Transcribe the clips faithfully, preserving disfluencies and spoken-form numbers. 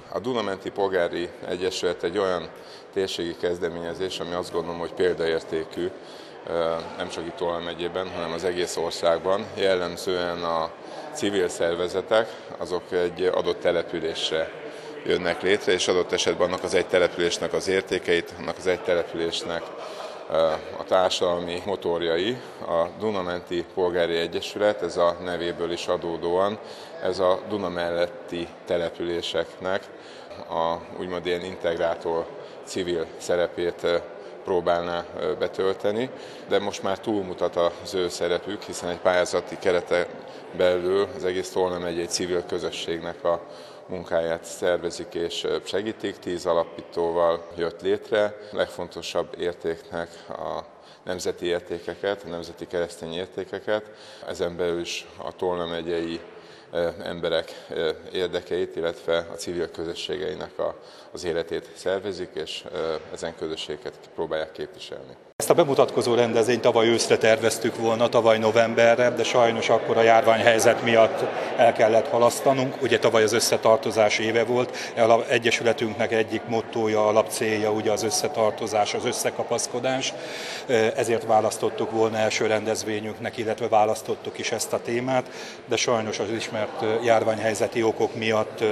A Duna-menti Polgári Egyesület egy olyan térségi kezdeményezés, ami azt gondolom, hogy példaértékű, nem csak itt Tolna megyében, hanem az egész országban. Jellemzően a civil szervezetek azok egy adott településre jönnek létre, és adott esetben annak az egy településnek az értékeit, annak az egy településnek a társadalmi motorjai. A Duna-menti Polgári Egyesület, ez a nevéből is adódóan, ez a Duna melletti településeknek a úgymond ilyen integrátor civil szerepét próbálná betölteni, de most már túlmutat az ő szerepük, hiszen egy pályázati kerete belül az egész Tolna megyei civil közösségnek a munkáját szervezik és segítik. Tíz alapítóval jött létre. A legfontosabb értéknek a nemzeti értékeket, a nemzeti keresztény értékeket, ezen belül is a Tolna megyei emberek érdekeit, illetve a civil közösségeinek az életét szervezik, és ezen közösségeket próbálják képviselni. Ezt a bemutatkozó rendezvényt tavaly őszre terveztük volna, tavaly novemberre, de sajnos akkor a járványhelyzet miatt el kellett halasztanunk. Ugye tavaly az összetartozás éve volt, az Egyesületünknek egyik mottója, alapcélja ugye az összetartozás, az összekapaszkodás. Ezért választottuk volna első rendezvényünknek, illetve választottuk is ezt a témát, de sajnos az ismert járványhelyzeti okok miatt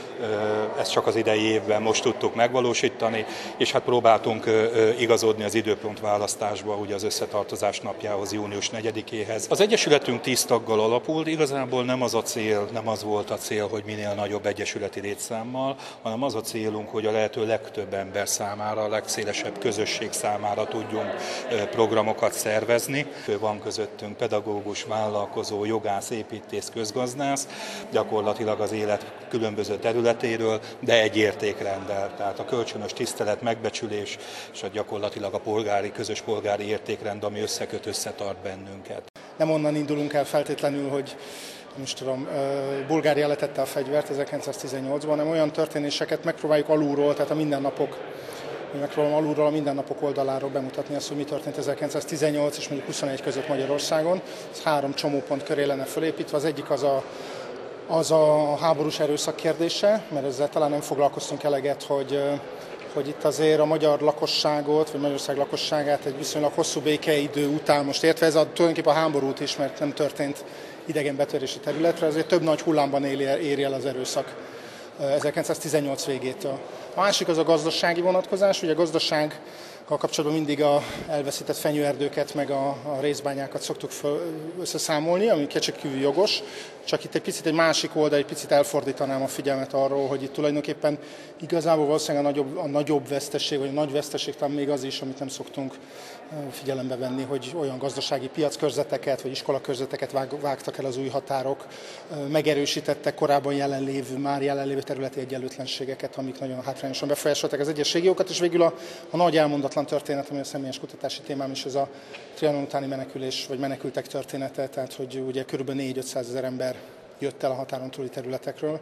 ezt csak az idei évben most tudtuk megvalósítani, és hát próbáltunk igazodni az időpont választásba, ugye az összetartozás napjához, június negyedikéhez. Az Egyesületünk tíz taggal alapul, igazából nem az a cél, nem az volt a cél, hogy minél nagyobb egyesületi létszámmal, hanem az a célunk, hogy a lehető legtöbb ember számára, a legszélesebb közösség számára tudjunk programokat szervezni. Van közöttünk pedagógus, vállalkozó, jogász, építész, közgazdász, gyakorlatilag az élet különböző területéről, de egy értékrenddel. Tehát a kölcsönös tisztelet, megbecsülés és a gyakorlatilag a polgári, közös polgári értékrend, ami összeköt, összetart bennünket. Nem onnan indulunk el feltétlenül, hogy most tudom, Bulgária letette a fegyvert ezerkilencszáztizennyolcban, hanem olyan történéseket megpróbáljuk alulról, tehát a mindennapok, megpróbálom alulról a mindennapok oldaláról bemutatni azt, hogy mi történt ezerkilencszáztizennyolc és mondjuk huszonegy között Magyarországon. Ez három csomópont köré lenne felépítve. Az egyik az a az a háborús erőszak kérdése, mert ezzel talán nem foglalkoztunk eleget, hogy, hogy itt azért a magyar lakosságot, vagy Magyarország lakosságát egy viszonylag hosszú békeidő után, most értve ez a, tulajdonképpen a háborút is, mert nem történt idegen betörési területre, azért több nagy hullámban éri el az erőszak ezerkilencszáztizennyolc végétől. A másik az a gazdasági vonatkozás, ugye a gazdaság kapcsolatban mindig a elveszített fenyőerdőket, meg a, a részbányákat szoktuk föl, összeszámolni, ami kétségkívül jogos, csak itt egy picit egy másik oldal, egy picit elfordítanám a figyelmet arról, hogy itt tulajdonképpen igazából valószínűleg a nagyobb, a nagyobb veszteség, vagy a nagy veszteség talán még az is, amit nem szoktunk figyelembe venni, hogy olyan gazdasági piackörzeteket, vagy iskolakörzeteket vág, vágtak el az új határok, megerősítettek korábban jelenlévő, már jelenlévő területi egyenlőtlenségeket, amik nagyon hátrányosan befolyásolták az egyes régiókat, és végül a, a nagy elmondatlan történet, ami a személyes kutatási témám is, ez a Trianon utáni menekülés, vagy menekültek története, tehát hogy ugye kb. négy-ötszázezer ember jött el a határon túli területekről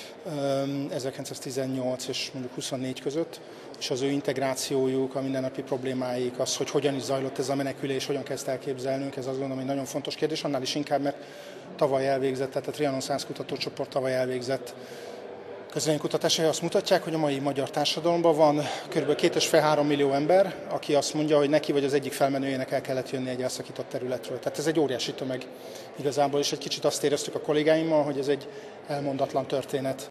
ezerkilencszáztizennyolc és mondjuk huszonnégy között, és az ő integrációjuk, a mindennapi problémáik, az, hogy hogyan is zajlott ez a menekülés, hogyan kell ezt elképzelnünk, ez azt gondolom egy nagyon fontos kérdés, annál is inkább, mert tavaly elvégzett, tehát a Trianon száz kutatócsoport tavaly elvégzett közvéleménykutatásai azt mutatják, hogy a mai magyar társadalomban van kb. két és fél három millió ember, aki azt mondja, hogy neki vagy az egyik felmenőjének el kellett jönni egy elszakított területről. Tehát ez egy óriási tömeg igazából, és egy kicsit azt éreztük a kollégáimmal, hogy ez egy elmondatlan történet.